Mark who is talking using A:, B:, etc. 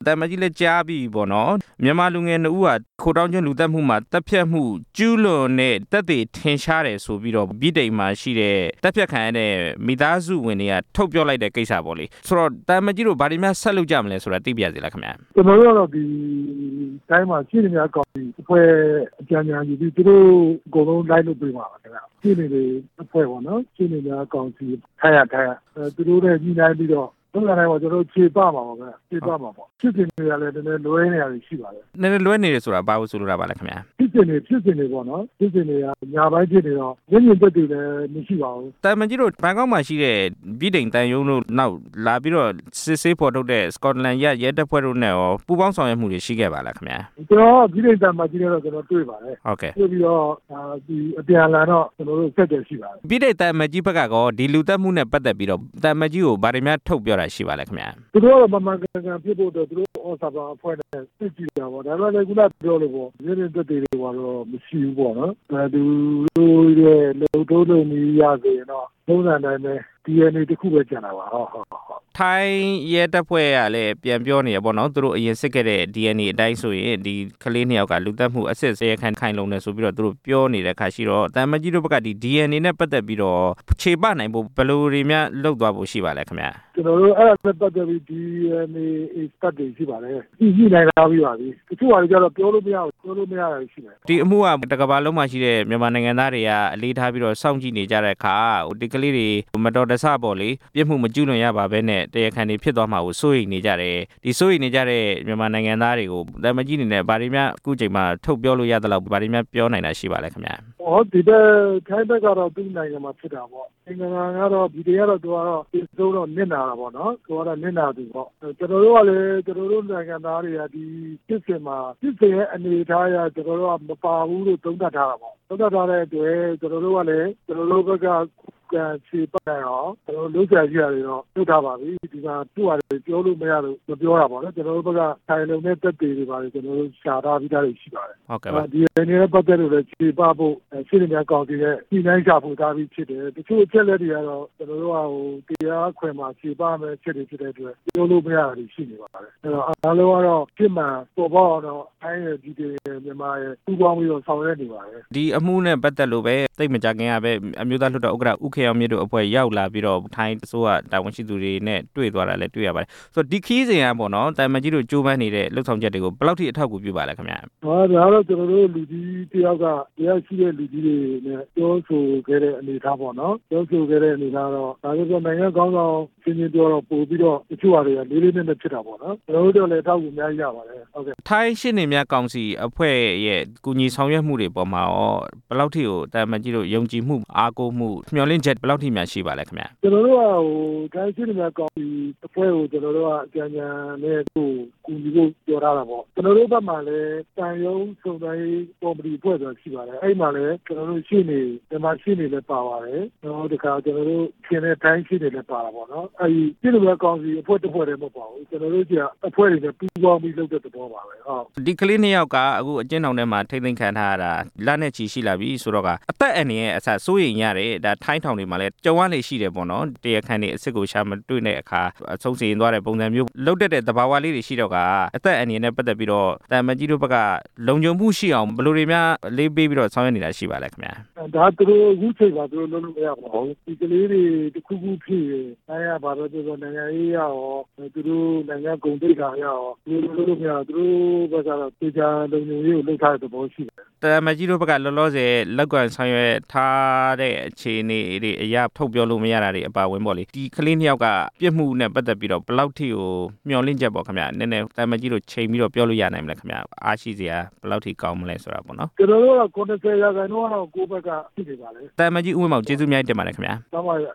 A: တမကြီးလက်ကြားပြီးပေါ့နော်မြန်မာလူငယ်2ဦးဟာခိုတောင်းကျွန်းလူသက်မှုမှာတပ်ဖြတ်မှုကျူးလွန်တဲ့တပ်တွေထင်ရှားတယ်ဆိုပြီးတော့ပြည်တိမ်မှာရှိတဲ့တပ်ဖြတ်ခံရတဲ့မိသားစုဝင်တွေကထုတ်ပြောလိုက်တဲ့ကိစ္စပေါ့လေဆိုတော့တမကြီးတို့ဘာတွေများဆက်လုပ်ကြမလဲဆိုတာသိပြရစီလားခင်ဗျာ
B: ကျွန်တော်တို့ကတော့ဒီတိုင်းမှာရှိနေများကောင်းပြီးအဖွဲ့အကြံဉာဏ်ယူပြီးသူတို့အကုန်လုံးလိုက်လုပ်ပေးပါခင်ဗျာရှိနေလေအဖွဲ့ပေါ့နော်ရှိနေများကောင်းစီထိုင်ရသူတို့နဲ့ညီနိုင်ပြီးတော့ဘုရားတိုင်းမှာကျွန်တော်တို့ခြေပမှာပါပဲခြေပမှာပေါ့ဖြစ်နေရလဲနည်းနည်းလွဲနေရတယ်ရှိပါတယ်
A: နည်းနည်းလွဲနေတယ်ဆိုတာဘာလို့ဆိုလိုတာပါလဲခင်ဗျာ
B: ဖြစ်နေပေါ့နော်ဖြစ်နေရညာပိုင်းဖြစ်နေတော့ညဉ့်ညင်သက်တွေလည်းမရှိပါဘူး
A: တမကြီးတို့ဘန်ကောက်မှာရှိတဲ့ပြည်တိမ်တန်ယုံတို့နောက်လာပြီးတော့စစ်ဆေးဖော်ထုတ်တဲ့စကော့တလန်ရဲတပ်ဖွဲ့တို့နဲ့ရောပူးပေါင်းဆောင်ရွက်မှုတွေရှိခဲ့ပါလားခင်ဗျာ
B: ကျွန်တော်ပြည်တိမ်တန်မှာကြီးတော့ကျွန်တော်တွေ့ပါတယ်
A: ဟုတ်ကဲ့
B: တွေ့ပြီးတော့ဒီအပြန်လာတော့ကျွန်တော်တို့ဆက်တယ်ရှိပါတယ်
A: ပြည်တိမ်တန်မကြီးဘက်ကကောဒီလူသက်မှုနဲ့ပတ်သက်ပြီးတော့တမကြီးကိုဗားတွေများထုတ်ပြောတာရှိပါလဲခင်ဗျာ
B: သူတို့ကတော့မကန်ဖြစ်ဖို့တော့သူတို့ဩစာပါအဖွဲ့နဲ့သိကြည့်တာပေါ့ဒါပေမဲ့ခုနပြောလို့ပေါ့ရင်းသက်တွေကတော့မရှိဘူးပေါ့နော်သူတို့ရဲ့လုံထုံးလုံနည်းရဆိုရင်တော့ပုံစံတိုင်းပဲ DNA တခုပဲကျန်တာပါဟုတ်
A: ထိုင်းရဲတပ်ဖွဲ့ကလည်းပြန်ပြောနေရပေါ့နော်သူတို့အရင်စစ်ခဲ့တဲ့ DNA အတိုင်းဆိုရင်ဒီကလေး2ယောက်ကလူသက်မှုအစစ်ဆေးခိုင်လုံနေဆိုပြီးတော့သူတို့ပြောနေတဲ့ခါရှိတော့တမကြီးတို့ဘက်ကဒီ DNA နဲ့ပတ်သက်ပြီးတော့ခြေပနိုင်ဖို့ဘယ်လိုတွေများလုပ်သွားဖို့ရှိပါလဲခင်ဗျာ
B: ကျွန်တော်တို့အဲ့ဒါနဲ့ပတ်သက်ပြီး DNA စတက်တွေရှိပါတယ်ကြည့်နိုင်လာပြီးပါပြီတချို့ဟာတွေကျတော့ပြောလို့မရတာရှိတယ်
A: ဒီအမှုကတကဘာလုံးမှာရှိတဲ့မြန်မာနိုင်ငံသားတွေကအလေးထားပြီးတော့စောင့်ကြည့်နေကြတဲ့အခါဒီကလေးတွေမတော်တဆပေါ့လေပြစ်မှုမကျူးလွန်ရပါဘဲနဲ့တရားခံတွေဖြစ်သွားမှာကိုစိုးရိမ်နေကြတယ်ဒီစိုးရိမ်နေကြတဲ့မြန်မာနိုင်ငံသားတွေကိုတမကြီးနေနဲ့ဗာဒီမြအခုချိန်မှာထုတ်ပြောလို့ရတဲ့လောက်ဗာဒီမြပြောနိုင်တာရှိပါလဲခင်ဗျာ
B: ဒီတဲ့ထိုင်းဘက်ကတော့သူ့နိုင်ငံမှာဖြစ်တာပေါ့နိုင်ငံကတော့ဒီတွေကတော့သူကတော့ဒီလိုတော့နစ်နာတာပေါ့နော်သူကတော့နစ်နာသူပေါ့ကျွန်တော်တို့ကလည်းကျွန်တော်တို့နိုင်ငံသားတွေကဒီဖြစ်စဉ်ရဲ့အနေအထားအရကျွန်တော်တို့ကမပါဘူးလို့သုံးသပ်ထားတာပေါ့သုံးသပ်ထားတဲ့အတွက်ကျွန်တော်တို့ကလည်းကျွန်တော်တို့ဘက်ကခြေပတ်အောင်ကျွန်တော်လုံးချရရတယ်တော့ထုတ်ထားပါပြီဒီကသူ့ဟာတွေပြောလို့မရလို့မပြောတာပေါ့နော်ကျွန်တော်တို့ဘက်ကထိုင်လုံတဲ့တက်တွေပါလေကျွန်တော်တို့ရှားထားပြီးသားတွေရှိပါတယ်
A: ဟုတ်ကဲ့ပါ
B: ဒီအနေနဲ့ပတ်သက်လို့လည်းခြေပဖို့ရှင်းနေများကောင်းတဲ့ဒီနိုင်ရှာဖို့ထားပြီးဖြစ်တယ်တချို့အချက်လက်တွေကတော့ကျွန်တော်တို့ကတရားခွင်မှာခြေပမယ်ဖြစ်တဲ့အတွက်ပြောလို့မရတာရှိနေပါတယ်အဲ့တော့အားလုံးကတော့ဖြစ်မှန်ပေါ်ပေါက်တော့အဲဒီမြန်မာရဲ့ပူပေါင်းပြီးတော့ဆောင်ရွက်နေပါတယ်
A: ဒီအမှုနဲ့ပတ်သက်လို့ပဲသိမကြခင်ကပဲအမျိုးသားလွှတ်တော်ဥက္ကဋ္ဌဦးခေအောင်မြင့်တို့အဖွဲ့ရောက်လာပြီးတော့ထိုင်းအစိုးရတာဝန်ရှိသူတွေနဲ့တွေ့သွားတာလည်းတွေ့ရပါတယ်ဆိုတော့ဒီခီးစဉ်ကပေါ့နော်တာမကြီးတို့ကြိုးပမ်းနေတဲ့လှုပ်ဆောင်ချက်တွေကိုဘယ်လောက်ထိအထောက်အကူပြုပါလဲခင်ဗျာ
B: ဒါတော့ကျွန်တော်တို့လူကြီးတယောက်ကတရားရှိတဲ့လူကြီးတွေနဲ့ပြောဆိုခဲ့တဲ့အနေအထားပေါ့နော်ပြောဆိုခဲ့တဲ့အနေအထားတော့ဒါဆိုနိုင်ငံကောင်းဆောင်ရှင်းပြောတော့ပို့ပြီးတော့တချို့ဟာတွေကလေးနဲ့ဖြစ်တာပေါ့နော်ကျွန်တော်တို့လည်းအထောက်အကူအများကြီးရပါတယ်ဟုတ်ကဲ့
A: ထိုင်းရှင်းနေများကောင်စီအဖွဲ့ရဲ့ကူညီဆောင်ရွက်မှုတွေပေါ်မှာရောဘယ်လောက်ထိကိုတာမကြီးတို့ယုံကြည်မှုအားကိုးမှုမျှော်လင့်ချက်ဘယ်လောက်ထိများရှိပါလဲခင်ဗျာ
B: ကျွန်တော်တို့ကထိုင်းရှင်းနေများကောင်စီအဖွဲ့ကိုကျွန်တော်တို့ကအကြံဉာဏ်နဲ့ကူညီဖို့ပြောထားတာပေါ့ကျွန်တော်တို့ဘက်မှာလည်းတန်ယုံစုံတိုင်းကော်မတီဖွဲ့ဆိုတာရှိပါတယ်အဲ့မှာလည်းကျွန်တော်တို့ရှင်းနေမြန်မာရှင်းနေလည်းပါပါတယ်တော့ဒီခါကျွန်တော်တို့ရှင်းတဲ့တိုင်းရှင်းနေလည်းပါတာပေါ့နော်အဲ့ဒီရှင်းနေများကောင်စီအဖွဲ့တစ်ဖွဲ့တည်းမဟုတ်ပါဘူးကျွန်တော်တို့ကအဖွဲ့တွေနဲ့ပူးပေါင်းပြီးလုပ်တဲ့သဘောပါပဲဟုတ်
A: ဒီကလေး2ယောက်ကအခုအကျဉ်းထောင်ထဲမှာထိမ့်သိမ်းခံထားရတာလက်နဲ့ချီရှိလာပြီဆိုတော့ကအသက်အန္တရာယ်အဆက်စိုးရိမ်ရတယ်ဒါထိုင်းထောင်တွေမှာလည်းကြုံရလေရှိတယ်ပေါ့နော်တရားခံတွေအစ်စ်ကိုရှာမတွေ့တဲ့အခါအဆုံးစီရင်သွားတဲ့ပုံစံမျိုးလုတ်တဲ့သဘာဝလေးတွေရှိတော့ကအသက်အန္တရာယ်နဲ့ပတ်သက်ပြီးတော့တာမကြီးတို့ဘက်ကလုံခြုံမှုရှိအောင်ဘယ်လိုတွေများလေးပေးပြီးတော့ဆောင်ရွက်နေတာရှိပါလဲခင်ဗျာ
B: ဒါသူတို့အခုချိန်မှာသူတို့လုပ်လို့မရပါဘူးဒီကလေးတွေတစ်ခုခုဖြစ်ရင်နိုင်ငံဘာပဲပြောနိုင်ငံရေးရောသူတို့နိုင်ငံကုန်တိတ်ခါရောသူတို့လုပ်လို့မရသူတို့ဘက်ကတော့တေချာလုံခြုံရေးကိုလုပ်ထားတဲ့သဘောရှိတယ်
A: တာမကြီးတို့ဘက်ကလောလောဆယ်လက်ကွန်ဆောင်ရွက်ထားတဲ့အခြေအနေတွေအရာထုတ်ပြောလို့မရတာတွေအပါဝင်ပေါ့လေဒီကလေး2ယောက်ကပြစ်မှုနဲ့ပတ်သက်ပြီးတော့ဘယ်လောက်ထိကိုမျှော်လင့်ချက်ပေါ့ခင်ဗျာနည်းနည်းတာမကြီးတို့ချိန်ပြီးတော့ပြောလို့ရနိုင်မလားခင်ဗျာအားရှိစရာဘယ်လောက်ထိကောင်းမလဲဆိုတာပေါ့နော်
B: ကျွန်တော်တို့က90%တော့ကိုယ့်ဘက်ကဖြစ်နေပါလေ
A: တာမကြီးဦးမောင်ကျေးဇူးများတင်ပါတယ်ခင်ဗျာ
B: တောင်းပါရ